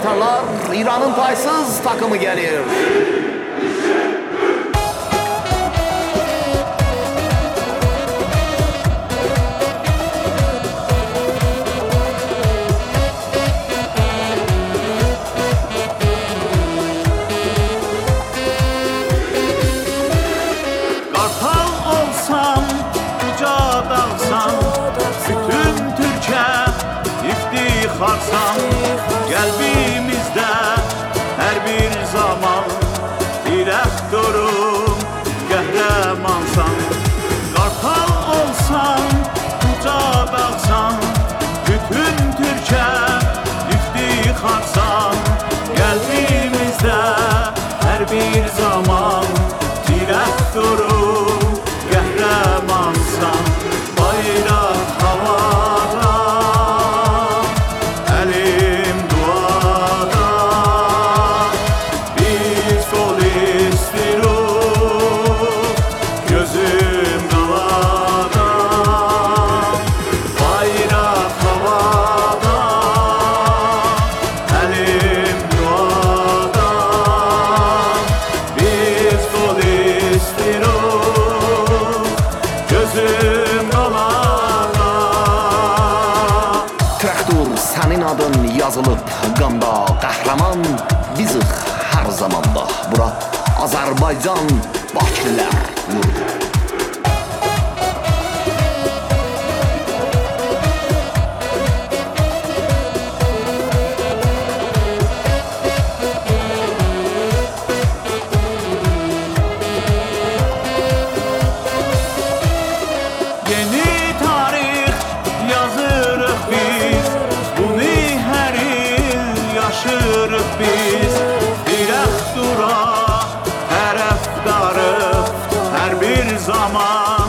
atarlar. İran'ın paysız takımı gelir. Kalbimizde her bir zaman dirək durum qəhrəmansan. Qartal olsan, uca dağsan, bütün Türkiye iftixarsan. Kalbimizde her bir zaman dirək durum qəhrəmansan. Bayraq havada, əlim duada, biz gol istiyoruz, gözüm qalada. Bayraq havada, əlim duada, biz gol istiyoruz, gözüm qalada. Traktor senin adın yazılıp qanda, qəhrəman bizik her zamanda. Bura Azərbaycan, Bakılar yurdu. Yeni tarih yazırıq biz, bunu hər il yaşırıq biz. Dirək dura, tərəfdarıq hər bir zaman.